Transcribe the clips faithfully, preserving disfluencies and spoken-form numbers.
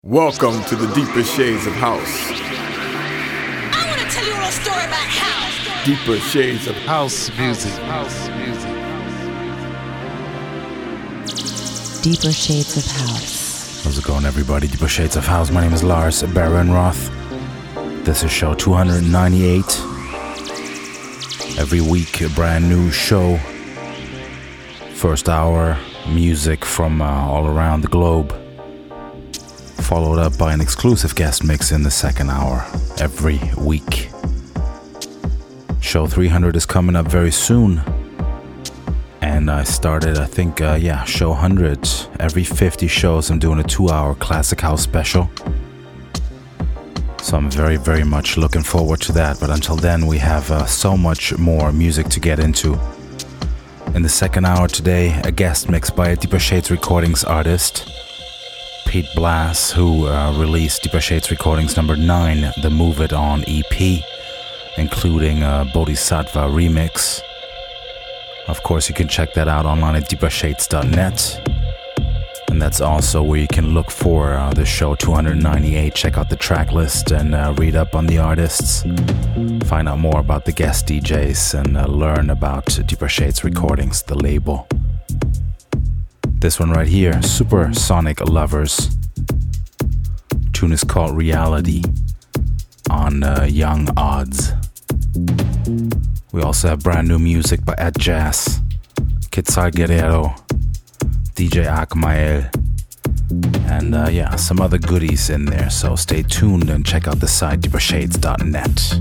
Welcome to the Deeper Shades of House. I want to tell you a little story about house. Deeper Shades of House music. House music. Deeper Shades of House. How's it going, everybody? Deeper Shades of House. My name is Lars Barenroth. This is show two hundred ninety-eight. Every week, a brand new show. First hour, music from uh, all around the globe. Followed up by an exclusive guest mix in the second hour every week. Show three hundred is coming up very soon. And I started, I think, uh, yeah, show one hundred. Every fifty shows I'm doing a two-hour classic house special. So I'm very, very much looking forward to that. But until then, we have uh, so much more music to get into. In the second hour today, a guest mix by a Deeper Shades Recordings artist, Pete Blas, who uh, released Deeper Shades Recordings number nine, the Move It On E P, including a Bodhisattva remix. Of course, you can check that out online at deeper shades dot net. And that's also where you can look for uh, the show two hundred ninety-eight, check out the track list and uh, read up on the artists, find out more about the guest D Js, and uh, learn about Deeper Shades Recordings, the label. This one right here, Supersonic Lovers. Tune is called Reality on uh, Young Odds. We also have brand new music by Ed Jazz, Quetzal Guerrero, D J Akmael, and uh, yeah, some other goodies in there. So stay tuned and check out the site deeper shades dot net.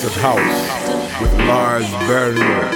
Shades of House with Lars Berrier.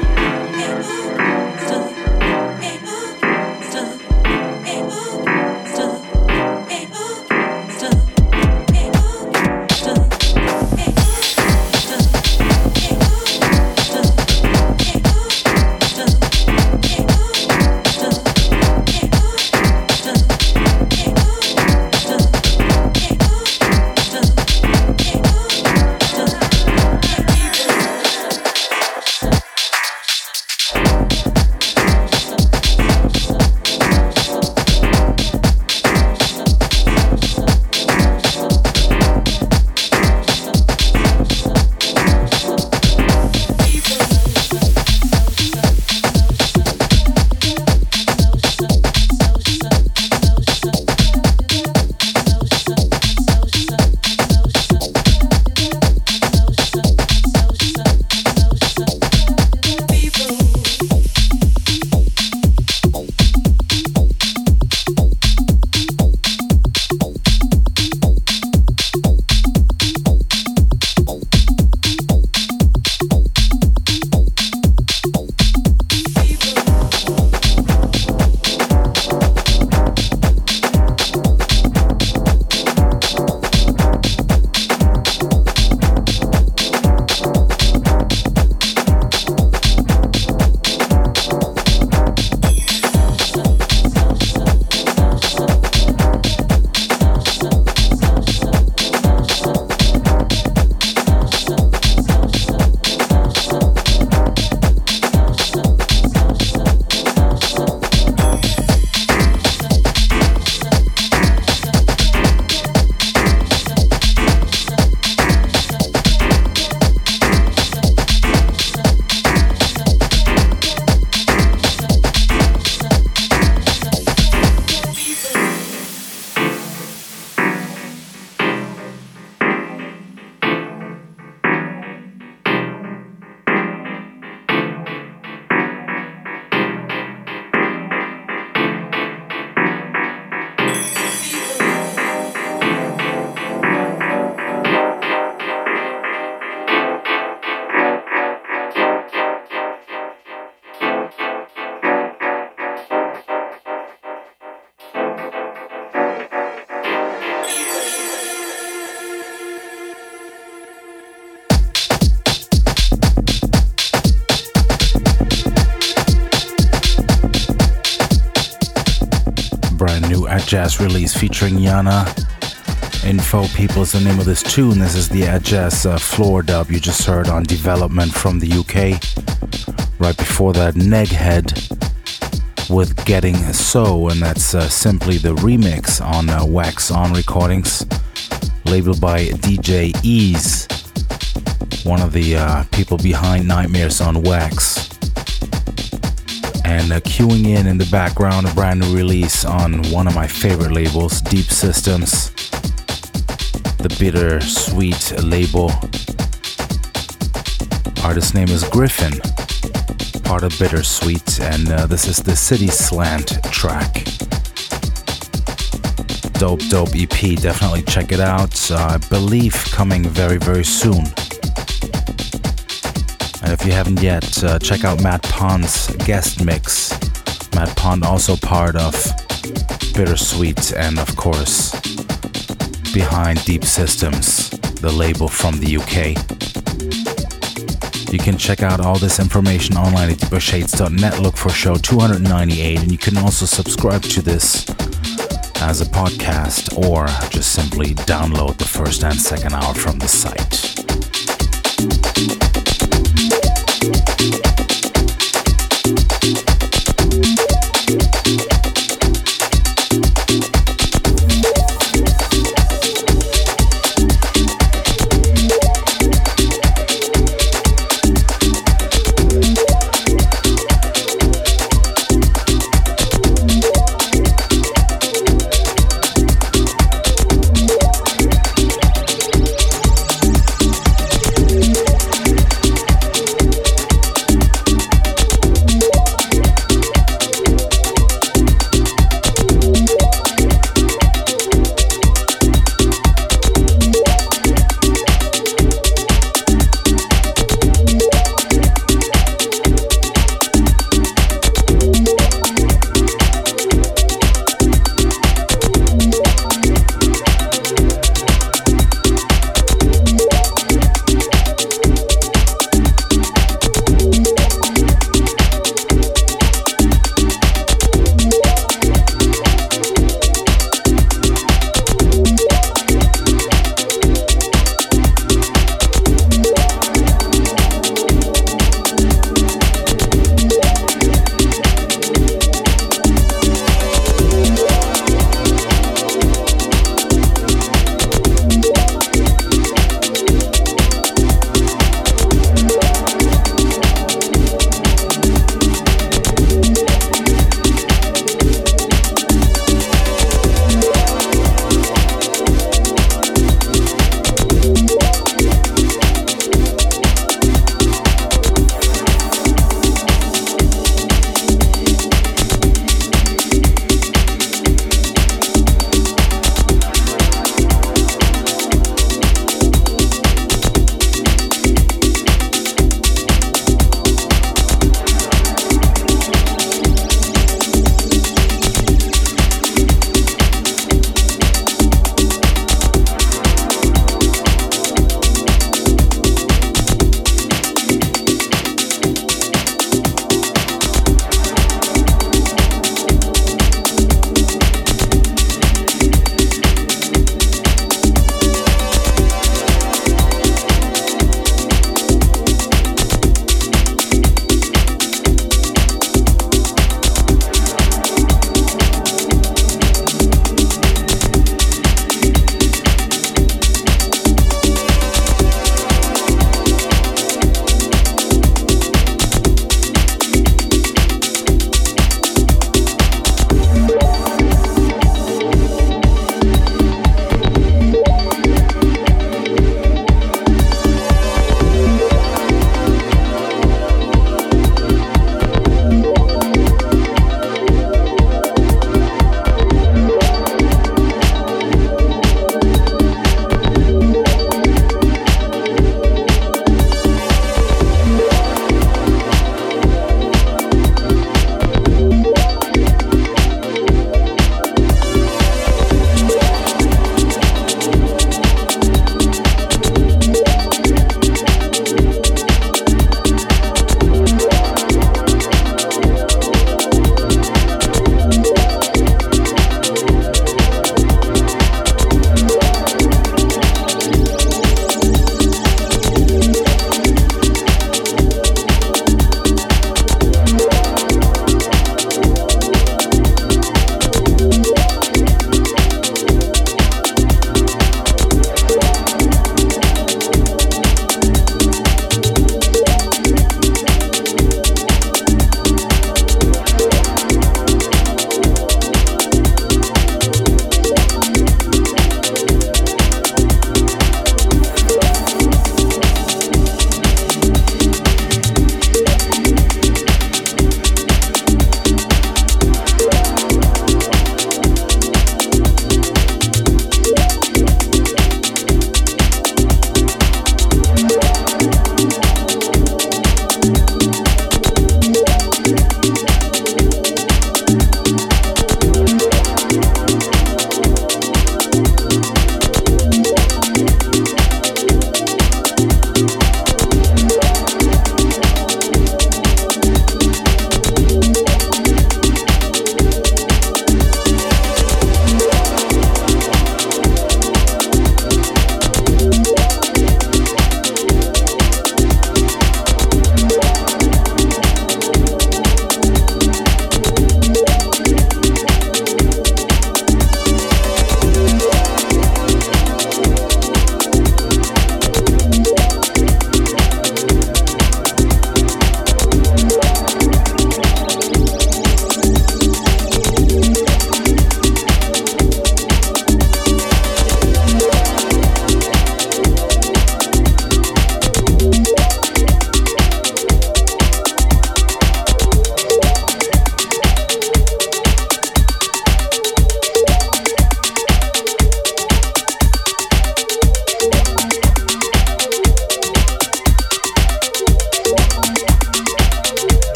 Jazz release featuring Yana. Info People is the name of this tune. This is the Jazz uh, floor dub you just heard on Development from the U K. Right before that, Neghead with Getting So, and that's uh, simply the remix on uh, Wax On Recordings, labeled by D J Ease, one of the uh, people behind Nightmares on Wax. And uh, queuing in in the background, a brand new release on one of my favorite labels, Deep Systems, the Bitter Sweet label. Artist name is Griffin, part of Bittersweet, and uh, this is the City Slant track. Dope, dope E P, definitely check it out. Uh, I believe coming very, very soon. And if you haven't yet, uh, check out Matt Pond's guest mix. Matt Pond also part of Bittersweet and of course behind Deep Systems, the label from the U K. You can check out all this information online at deeper shades dot net. Look for show two ninety-eight, and you can also subscribe to this as a podcast or just simply download the first and second hour from the site.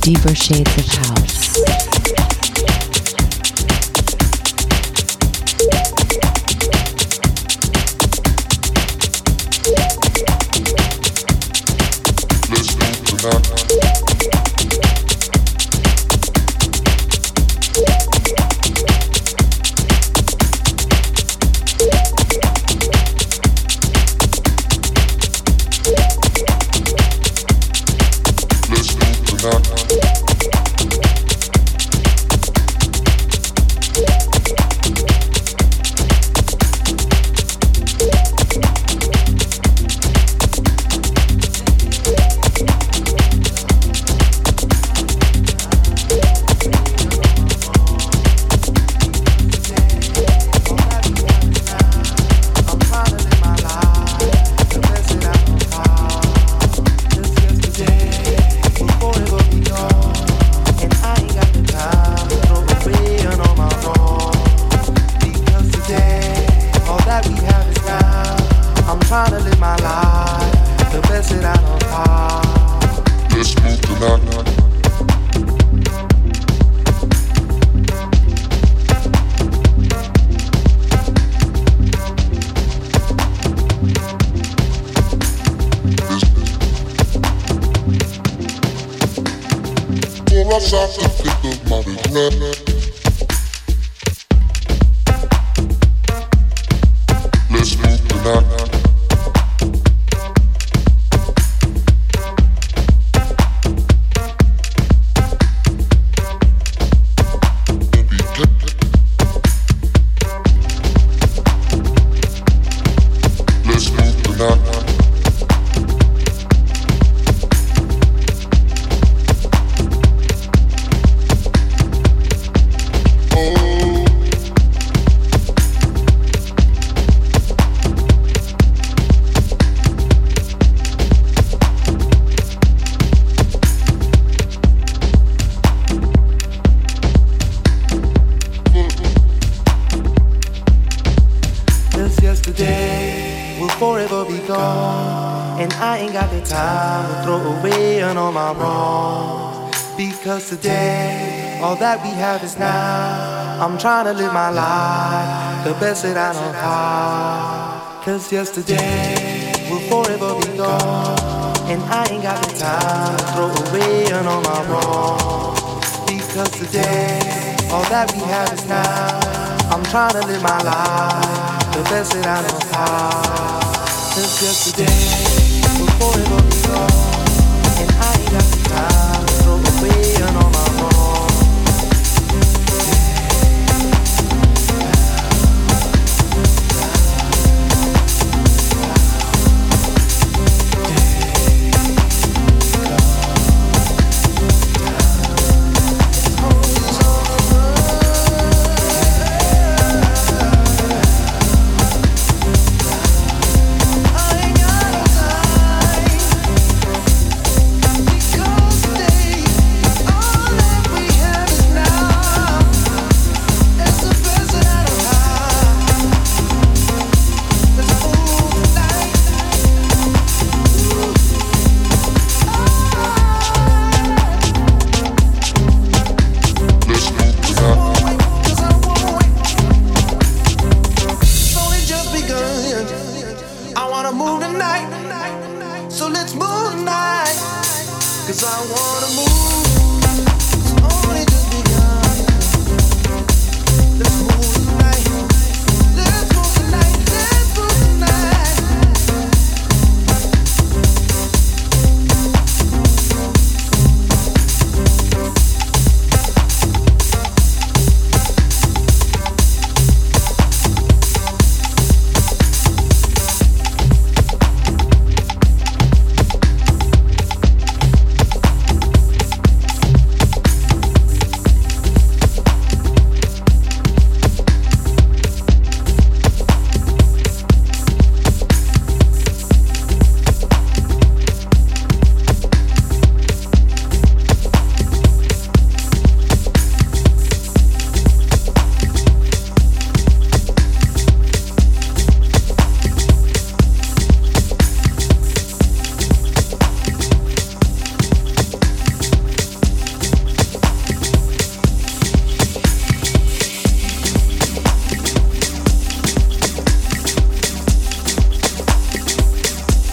Deeper shades of house. Today, all that we have is now. I'm trying to live my life the best that I know how. Cause yesterday will forever be gone, and I ain't got the time to throw away on all my wrongs. Because today, all that we have is now. I'm trying to live my life the best that I know how. Cause yesterday will forever be gone, and I ain't got the time to throw away on all my wrongs.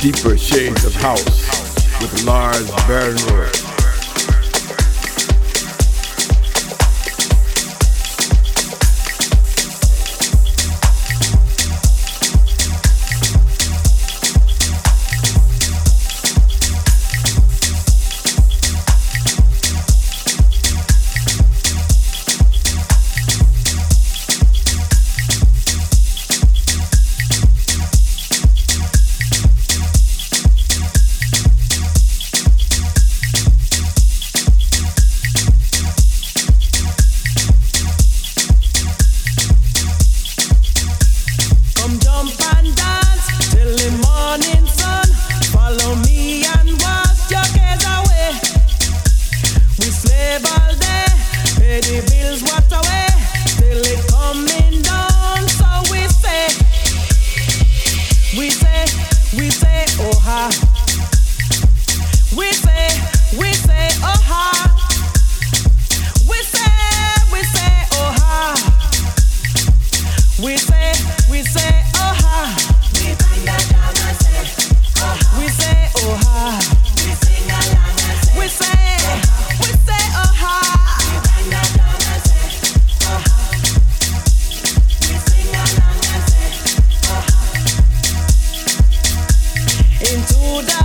Deeper Shades of House with Lars Bernroyd. Into the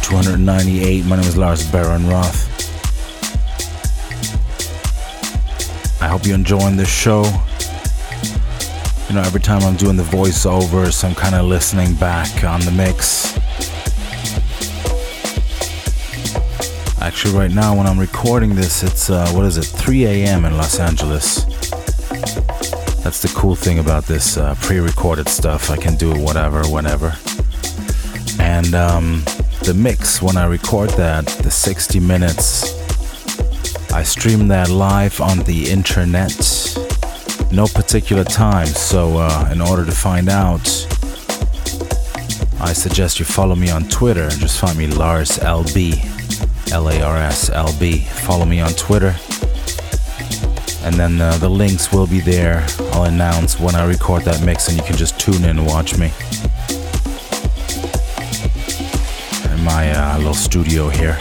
two ninety-eight. My name is Lars Baron-Roth. I hope you're enjoying this show. You know, every time I'm doing the voiceovers, I'm kind of listening back on the mix. Actually, right now when I'm recording this, it's, uh, what is it, three a.m. in Los Angeles. That's the cool thing about this uh, pre-recorded stuff. I can do it whatever, whenever. And um, the mix, when I record that, the sixty minutes, I stream that live on the internet. No particular time, so uh, in order to find out, I suggest you follow me on Twitter. Just find me Lars L B, L A R S L B. Follow me on Twitter. And then uh, the links will be there. I'll announce when I record that mix, and you can just tune in and watch me in my uh, little studio here.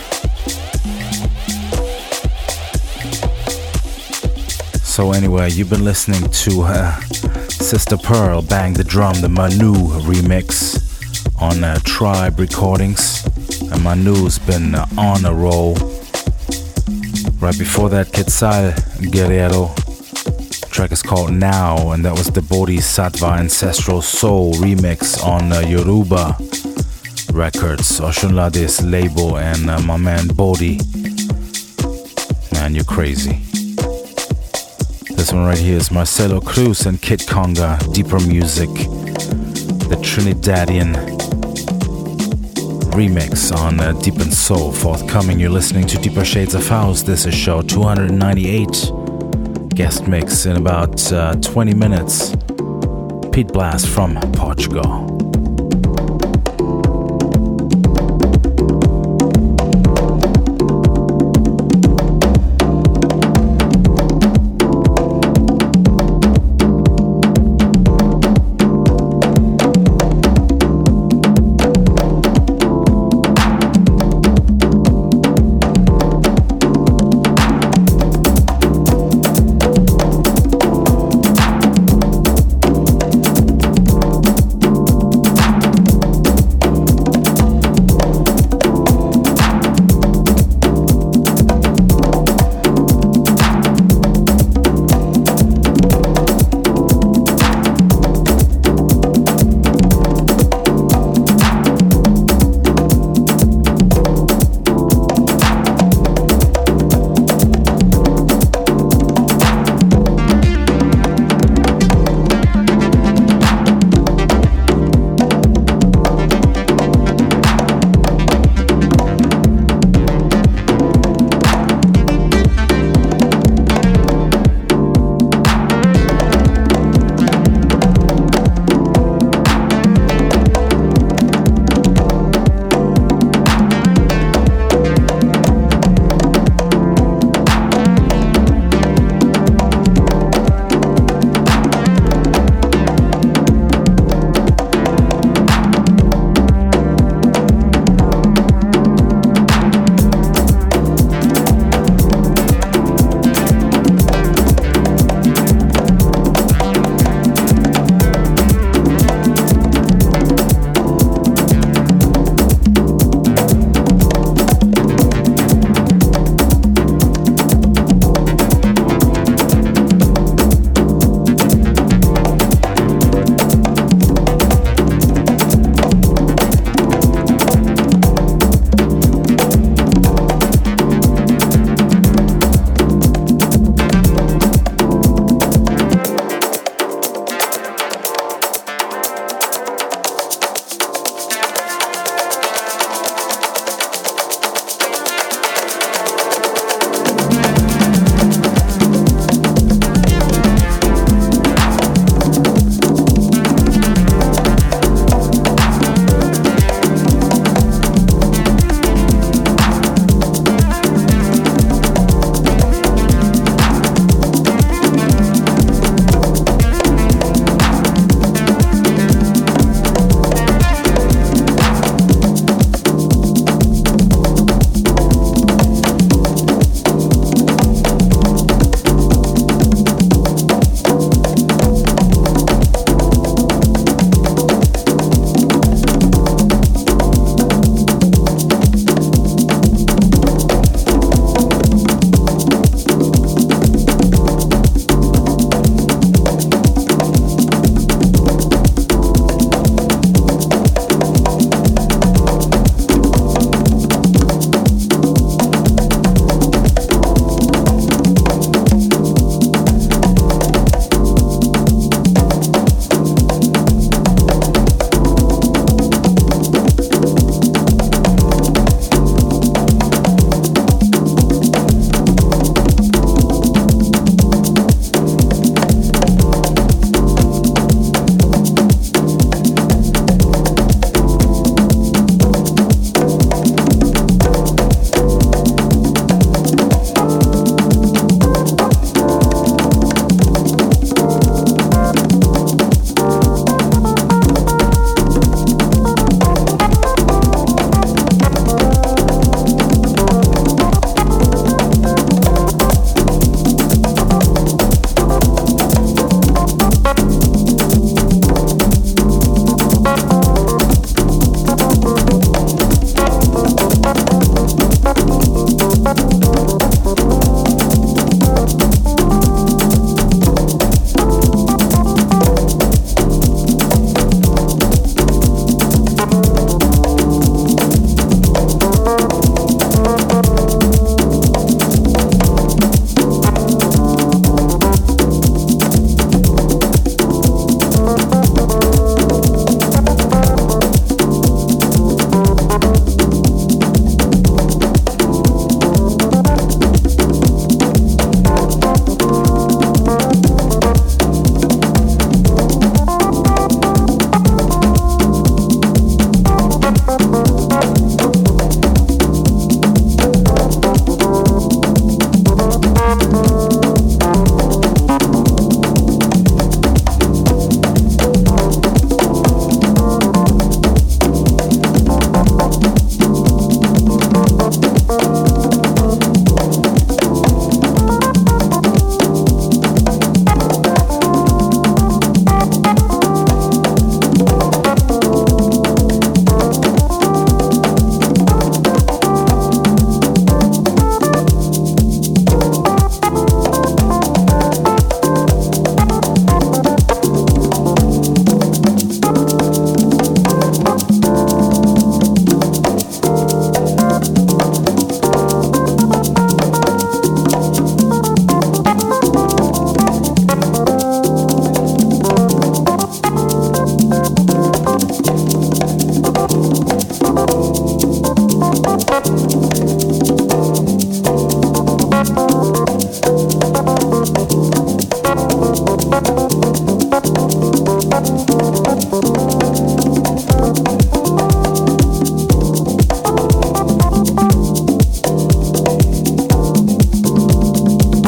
So anyway, you've been listening to uh, Sister Pearl Bang the Drum, the Manu remix on uh, Tribe Recordings. And Manu's been uh, on a roll. Right before that, Quetzal Guerrero. The track is called Now, and that was the Bodhisattva Ancestral Soul remix on uh, Yoruba Records, Oshunlade's label, and uh, my man Bodhi. Man, you're crazy. This one right here is Marcelo Cruz and Kid Conga, Deeper Music, the Trinidadian remix on uh, Deep and Soul, forthcoming. You're listening to Deeper Shades of House. This is show two ninety-eight, guest mix in about uh, twenty minutes. Pete Blast from Portugal.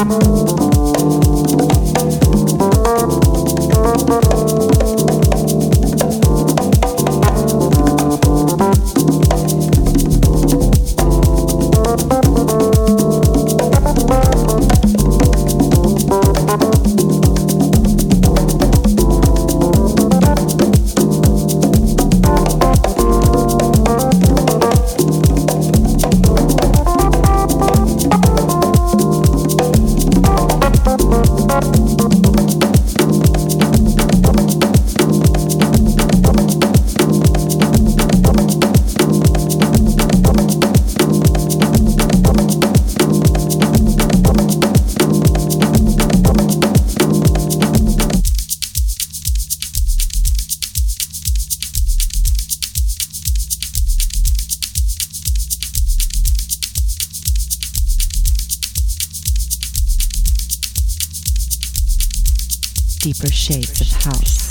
Deeper shades of house.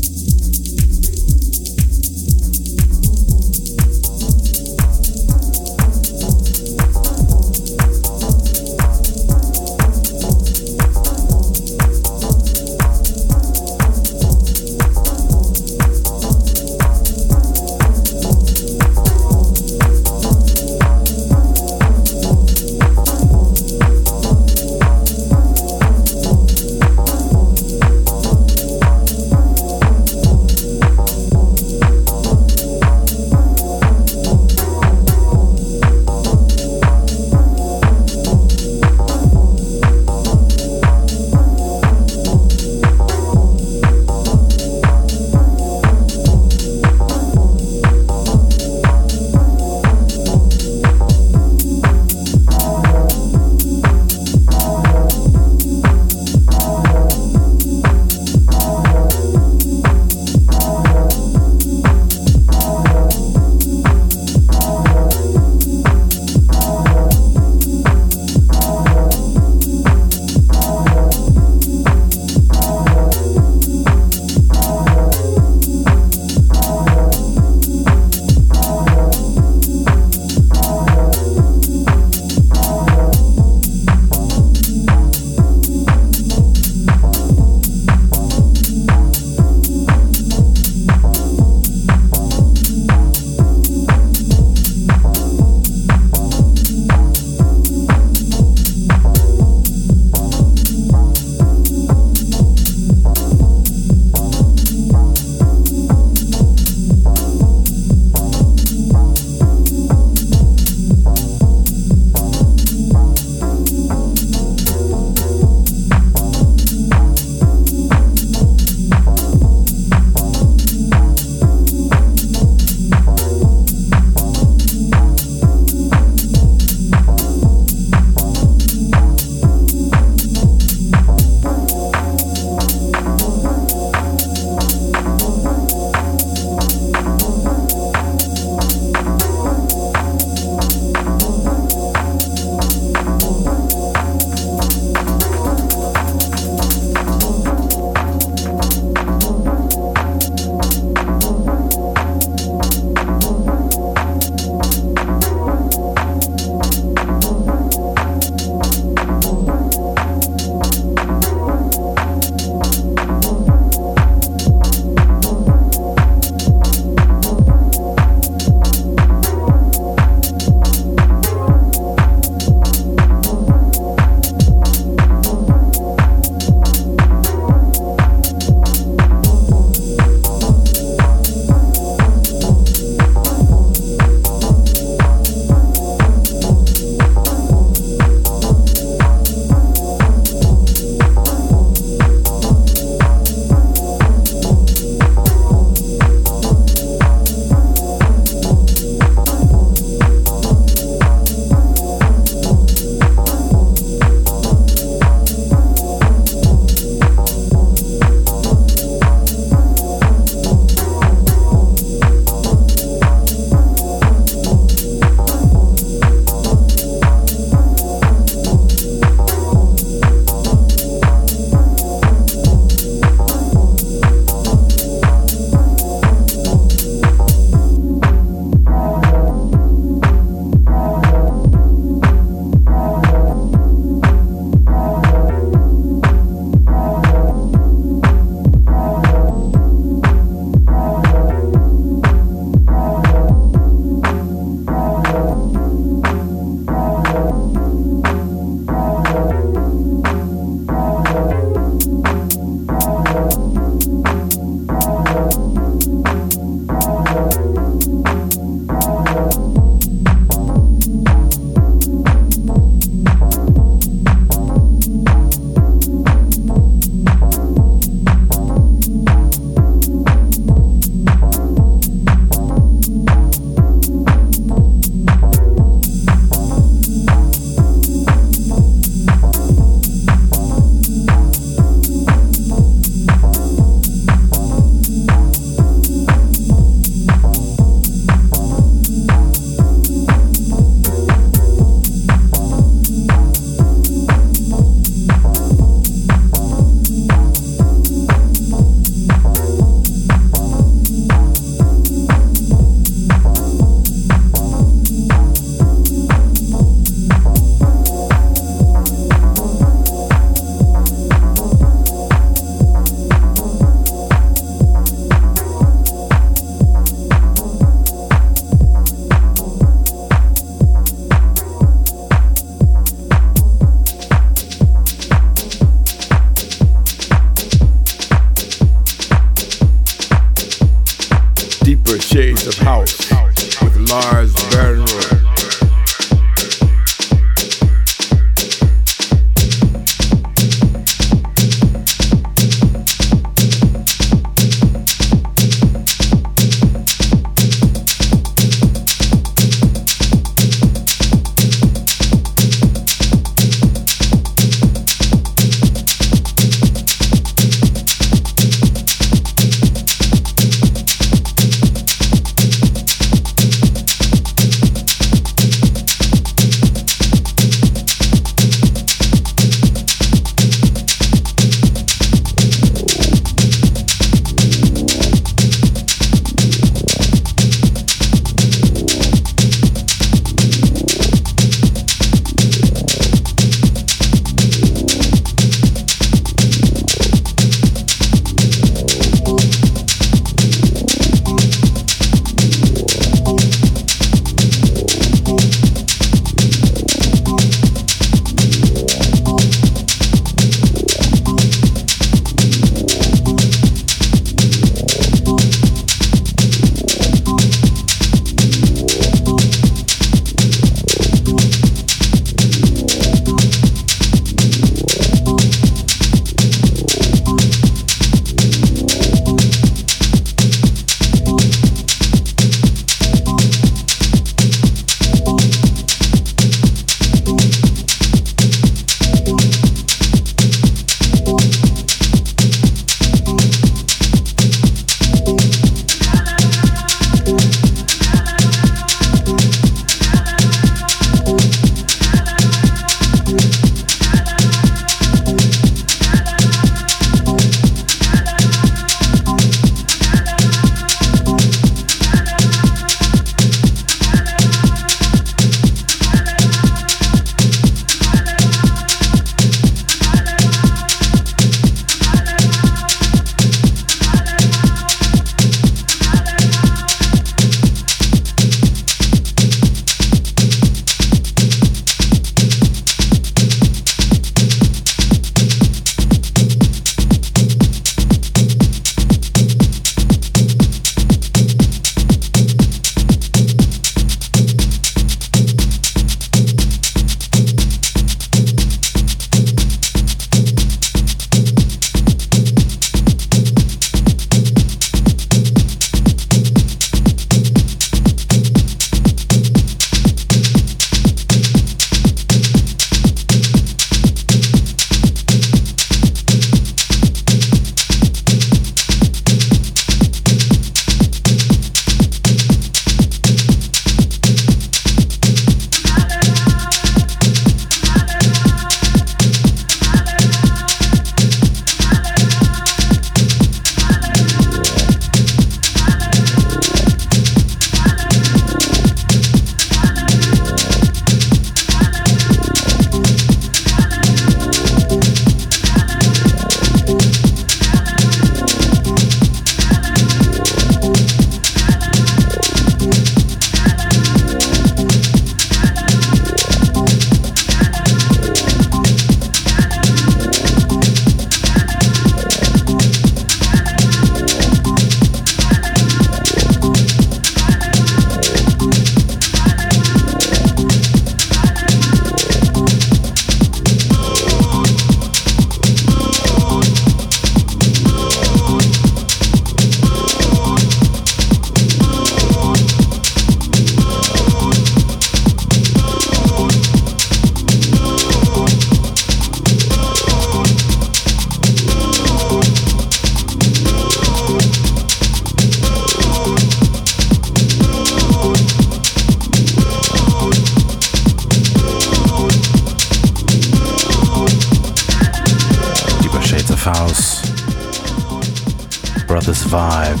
Brothers vibe.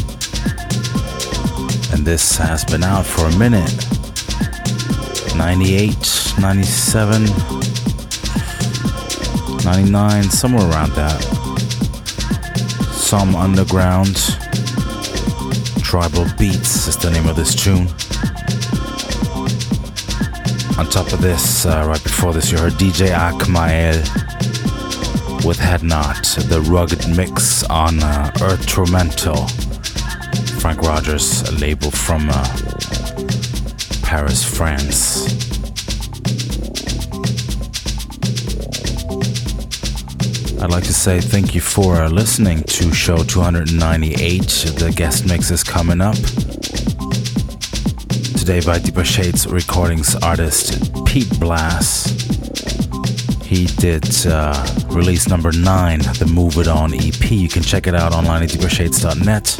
And this has been out for a minute. ninety-eight, ninety-seven, ninety-nine, somewhere around that. Some Underground. Tribal Beats is the name of this tune. On top of this, uh, right before this, you heard D J Akmael with Head Knot, the rugged mix on uh, Earthrumental, Frank Rogers, a label from uh, Paris, France. I'd like to say thank you for uh, listening to show two ninety-eight. The guest mix is coming up today by Deeper Shades Recordings artist Pete Blass. He did uh, release number nine, the Move It On E P. You can check it out online at deeper shades dot net.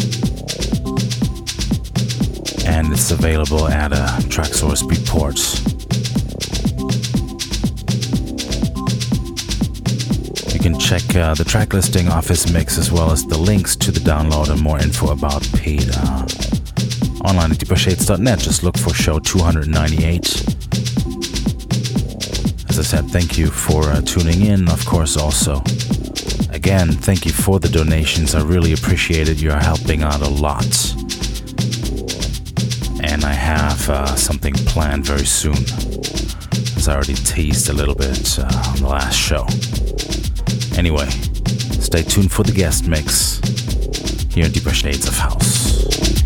And it's available at uh, Traxsource Beatport. You can check uh, the track listing off his mix as well as the links to the download and more info about Pete uh, online at deeper shades dot net. Just look for show two ninety-eight. As I said, thank you for uh, tuning in. Of course, also, again, thank you for the donations. I really appreciate it. You're helping out a lot. And I have uh, something planned very soon, as I already teased a little bit uh, on the last show. Anyway, stay tuned for the guest mix here in Deeper Shades of House.